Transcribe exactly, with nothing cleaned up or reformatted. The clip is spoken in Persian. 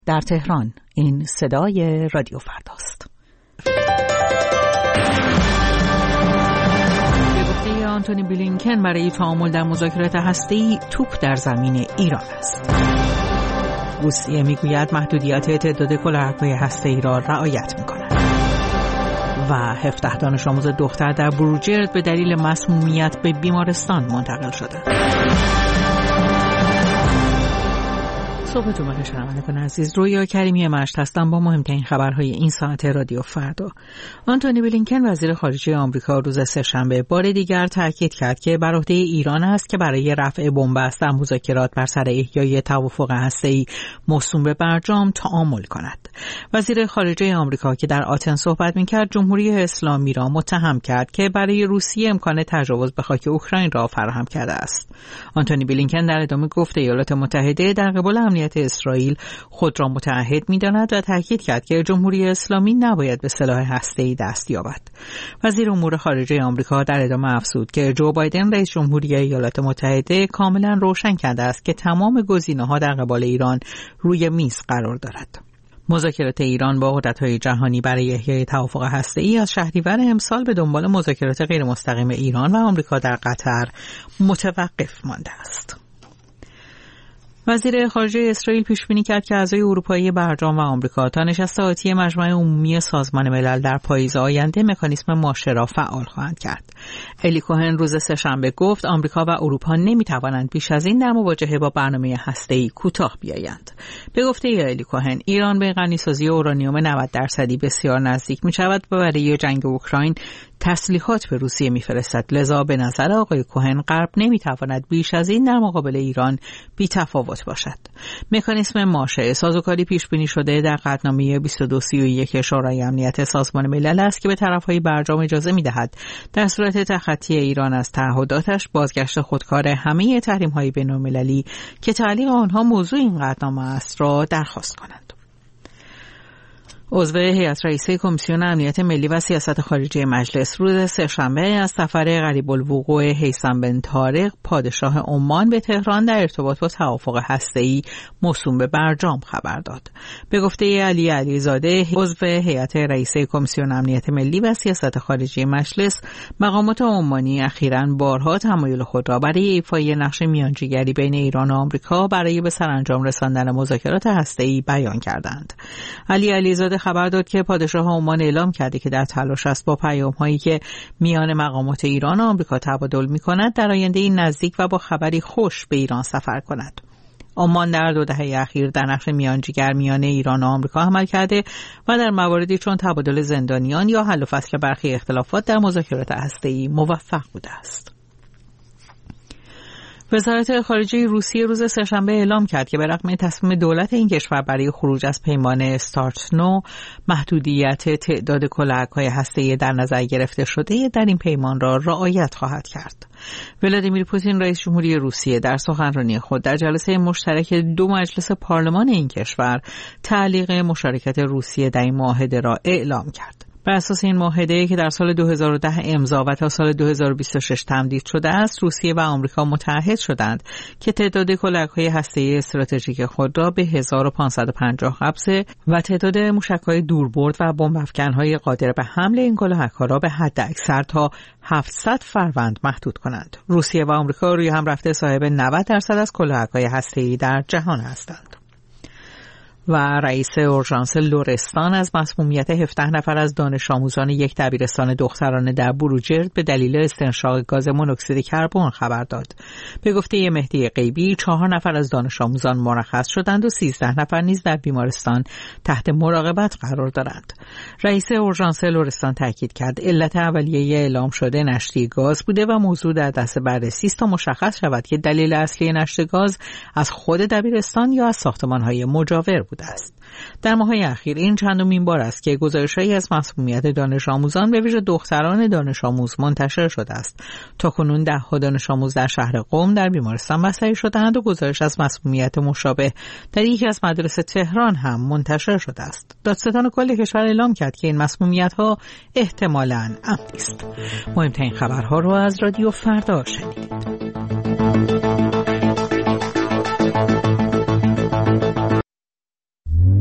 در تهران. این صدای رادیو فرداست. به گفته آنتونی بلینکن برای تعامل در مذاکرات هسته‌ای توپ در زمین ایران است. روسیه میگوید محدودیت تعداد کلاهک‌های هسته‌ای را رعایت می‌کند. و هفده دانش آموز دختر در بروجرد به دلیل مسمومیت به بیمارستان منتقل شدند. صبحتون بخیر شنوندگان عزیز، رویا کریمی مشت هستم با مهمترین خبرهای این ساعت رادیو فردا. آنتونی بلینکن وزیر خارجه آمریکا روز سه‌شنبه بار دیگر تاکید کرد که بر عهده ایران است که برای رفع بن‌بست در مذاکرات بر سر احیای توافق هسته‌ای موسوم به برجام تعامل کند. وزیر خارجه آمریکا که در آتن صحبت می‌کرد، جمهوری اسلامی را متهم کرد که برای روسیه امکان تجاوز به خاک اوکراین را فراهم کرده است. آنتونی بلینکن در ادامه گفت ایالات متحده در قبال امنیت اسرائیل خود را متعهد می‌داند و تاکید کرد که جمهوری اسلامی نباید به سلاح هسته‌ای دست یابد. وزیر امور خارجه آمریکا در ادامه افزود که جو بایدن رئیس جمهوری ایالات متحده کاملا روشن کرده است که تمام گزینه‌ها در قبال ایران روی میز قرار دارد. مذاکرات ایران با قدرت‌های جهانی برای احیای توافق هسته‌ای از شهریور امسال به دنبال مذاکرات غیر مستقیم ایران و آمریکا در قطر متوقف مانده است. وزیر خارجه اسرائیل پیش بینی کرد که اعضای اروپایی برجام و آمریکا تا نشست آتی مجمع عمومی سازمان ملل در پاییز آینده مکانیسم ماشه را فعال خواهند کرد. الی کوهن روز سه‌شنبه گفت آمریکا و اروپا نمی‌توانند بیش از این در مواجهه با برنامه هسته‌ای کوتاه بیایند. به گفته الی کوهن، ایران به غنیسازی اورانیوم نود درصدی بسیار نزدیک می‌شود و برای جنگ اوکراین تسلیحات به روسیه می‌فرستد. لذا به نظر آقای کوهن غرب نمی‌تواند بیش از این در مقابل ایران بی‌تفاوت باشد. مکانیسم ماشه سازوکاری پیش بینی شده در قطعنامه بیست و دو سی و یک شورای امنیت سازمان ملل است که به طرف‌های برجام اجازه می‌دهد در صورت تخطی ایران از تعهداتش بازگشت خودکار همه تحریم‌های بین‌المللی که تعلیق آنها موضوع این قطعنامه است را درخواست کنند. عضو هیئت رئیسه کمیسیون امنیت ملی و سیاست خارجی مجلس روز سه‌شنبه از سفر غریب الوقوع هیثم بن طارق پادشاه عمان به تهران در ارتباط با توافق هسته‌ای موسوم به برجام خبر داد. به گفته علی علیزاده، عضو هیئت رئیسه کمیسیون امنیت ملی و سیاست خارجی مجلس، مقامات عمانی اخیراً بارها تمایل خود را برای ایفای نقش میانجیگری بین ایران و آمریکا برای به سرانجام رساندن مذاکرات هسته‌ای بیان کردند. علی علیزاده خبر داد که پادشاه عمان اعلام کرده که در تلاش است با پیام‌هایی که میان مقامات ایران و آمریکا تبادل می‌کند در آینده نزدیک و با خبری خوش به ایران سفر کند. عمان در دو دهه اخیر در نقش میانجیگر میان ایران و آمریکا عمل کرده و در مواردی چون تبادل زندانیان یا حل و فصل برخی اختلافات در مذاکرات هسته‌ای موفق بوده است. وزارت خارجه روسیه روز سه‌شنبه اعلام کرد که به رغم تصمیم دولت این کشور برای خروج از پیمان استارت نو، محدودیت تعداد کلاهک‌های هسته‌ای در نظر گرفته شده در این پیمان را رعایت خواهد کرد. ولادیمیر پوتین رئیس جمهوری روسیه در سخنرانی خود در جلسه مشترک دو مجلس پارلمان این کشور تعلیق مشارکت روسیه در این معاهده را اعلام کرد. بر اساس این معاهده که در سال دو هزار و ده امضا و تا سال دو هزار و بیست و شش تمدید شده است، روسیه و آمریکا متعهد شدند که تعداد کلاهک‌های هسته‌ای استراتژیک خود را به هزار و پانصد و پنجاه قبضه و تعداد موشک‌های دوربرد و بمب‌افکن‌های قادر به حمل این کلاهک‌ها را به حد اکثر تا هفتصد فروند محدود کنند. روسیه و آمریکا روی هم رفته صاحب نود درصد از کلاهک‌های هسته‌ای در جهان هستند. و رئیس اورژانس لرستان از مسمومیت هفده نفر از دانش آموزان یک دبیرستان دخترانه در بروجرد به دلیل استنشاق گاز مونوکسید کربن خبر داد. به گفته مهدی غیبی، چهار نفر از دانش آموزان مرخص شدند و سیزده نفر نیز در بیمارستان تحت مراقبت قرار دارند. رئیس اورژانس لرستان تاکید کرد علت اولیه اعلام شده نشتی گاز بوده و موضوع در دست بررسی است تا مشخص شود که دلیل اصلی نشت گاز از خود دبیرستان یا از ساختمان‌های مجاور بوده است. در ماه‌های اخیر این چندمین بار است که گزارش‌هایی از مسمومیت دانش آموزان به ویژه دختران دانش آموز منتشر شده است. تاکنون ده‌ها دانش آموز در شهر قم در بیمارستان بستری شده‌اند و گزارش از مسمومیت مشابه در یکی از مدارس تهران هم منتشر شده است. دادستان کل کشور اعلام کرد که این مسمومیت‌ها احتمالاً عمدی است. مهمترین خبرها را از رادیو فردا شنیدید.